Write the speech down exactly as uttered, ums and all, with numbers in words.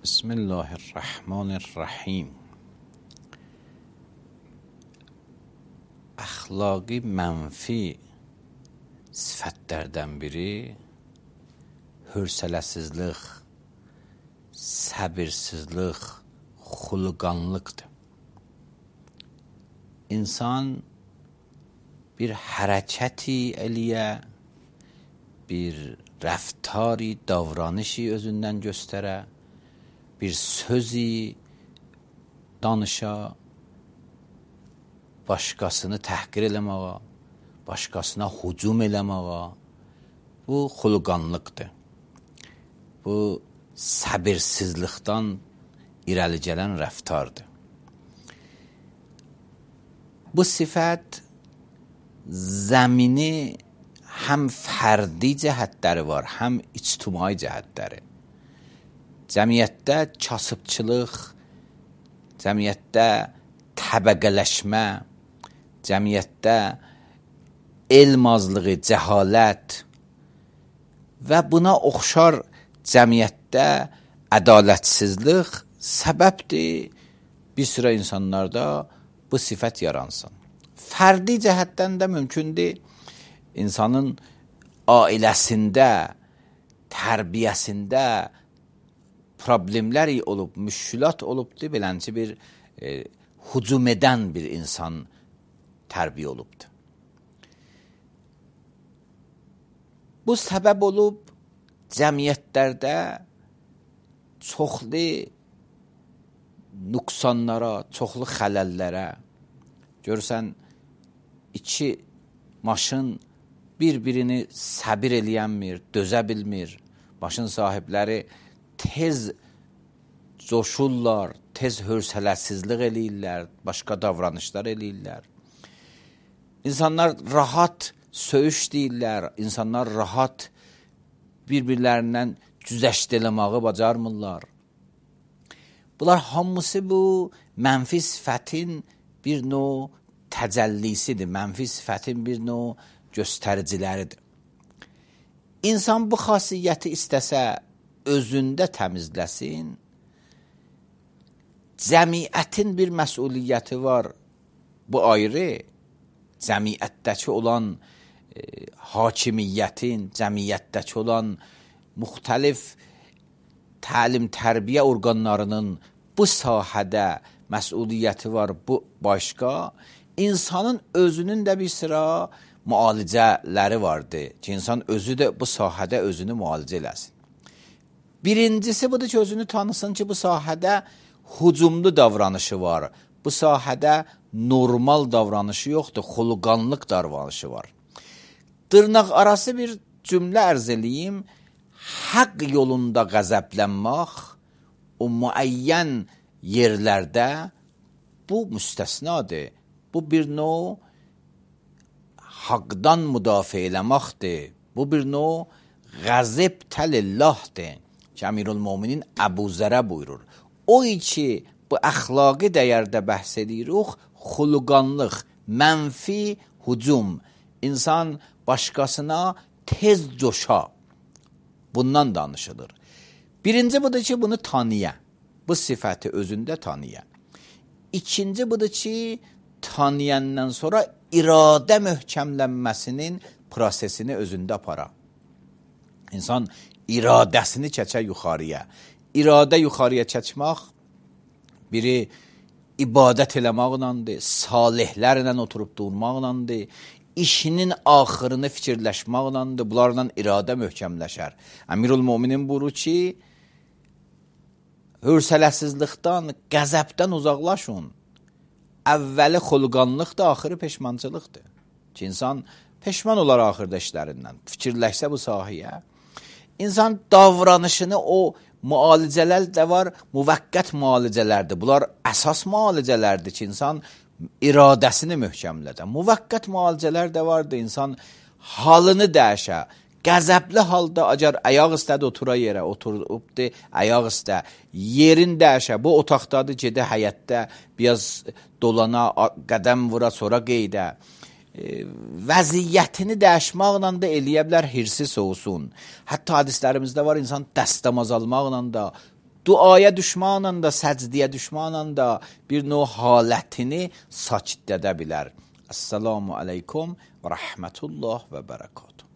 بسم الله الرحمن الرحیم. Əxlaqi mənfi sifətlərdən biri hövsələsizlik, səbirsizlik, xuluqanlıqdır. İnsan bir hərəkəti eləyə, bir rəftari, davranışi özündən göstərə, bir sözü danışa, başqasını təhqir eləməyə, başqasına hücum eləməyə, bu xuluqanlıqdır. Bu səbirsizlikdən irəli gələn rəftardır. Bu sifət zəmini həm fərdi cəhətləri var, həm ictimai cəhətləri. Cəmiyyətdə kasıbçılıq, cəmiyyətdə təbəqələşmə, cəmiyyətdə elm azlığı, cəhalət və buna oxşar cəmiyyətdə ədalətsizlik səbəbdir bir sıra insanlarda bu sifət yaransın. Fərdi cəhətdən də mümkündür insanın ailəsində, tərbiyəsində problemlər olub, müşkülat olubdur, belənci bir e, hücum edən bir insan tərbiyə olubdur. Bu səbəb olub cəmiyyətlərdə çoxlu nüqsanlara, çoxlu xələllərə. Görürsən, iki maşın bir-birini səbir eləyənmir, dözə bilmir. Maşın sahibləri tez coşurlar, tez hövsələsizlik eləyirlər, başqa davranışlar eləyirlər. İnsanlar rahat söyüş deyirlər, insanlar rahat bir-birlərindən güzəşt eləməyi bacarmırlar. Bunlar hamısı bu mənfi sifətin bir növ təcəllisidir, mənfi sifətin bir növ göstəriciləridir. İnsan bu xasiyyəti istəsə özündə təmizləsin, cəmiyyətin bir məsuliyyəti var, bu ayrı, cəmiyyətdəki olan e, hakimiyyətin, cəmiyyətdəki olan müxtəlif təlim-tərbiyə orqanlarının bu sahədə məsuliyyəti var, bu başqa. İnsanın özünün də bir sıra müalicələri vardır ki, insan özü də bu sahədə özünü müalicə eləsin. Birincisi budur ki, özünü tanısın ki, bu sahədə hücumlu davranışı var. Bu sahədə normal davranışı yoxdur, xuluqanlıq davranışı var. Dırnaq arası bir cümlə ərz eləyim. Haqq yolunda qəzəblənmək o müəyyən yerlərdə bu müstəsnadır. Bu bir növ haqdan müdafiə eləməkdir. Bu bir növ qəzəb təlillahdır. Ki Əmirülmöminin Əbu Zərə buyurur. O ki bu əxlaqi dəyərdə bəhs edirik, xuluqanlıq, mənfi hücum, insan başqasına tez coşa, bundan danışılır. Birinci budur ki, bunu tanıya, bu sifəti özündə tanıya. İkinci budur ki, tanıyandan sonra iradə möhkəmlənməsinin prosesini özündə apara. İnsan iradəsini çəkə yuxarıya. İradə yuxarıya çəkmək biri ibadət eləməklədir, salihlərlə oturub durmaqlədir, işinin axırını fikirləşməklədir, bunlarla iradə möhkəmləşər. Əmirülmöminin buyurur ki, hövsələsizlikdən, qəzəbdən uzaqlaşın. Əvvəli xuluqanlıqdır, axırı peşmançılıqdır. Ki, insan peşman olar axırda işlərindən, fikirləşsə bu sahiyə. İnsan davranışını, o müalicələr də var, müvəqqət müalicələrdir. Bunlar əsas müalicələrdir ki, insan iradəsini möhkəmlədə. Müvəqqət müalicələr də vardır, insan halını dəyişə. Qəzəbli halda, əgər ayaq istədi, otura yerə, oturubdur, ayaq istə. Yerin dəyişə, bu otaqdadır, gedə həyətdə, biraz dolana, qədəm vura, sonra qeydə. vəziyyətini dəyişməklə də eləyə bilər hirsi soğusun. Hətta hadislərimizdə var, insan dəstəmaz almaqla da, duaya düşmanla da, səcdiyə düşmanla da bir növ halətini sakit edə bilər. Esselamu aleykum və rəhmətullah və bərəkatuhu.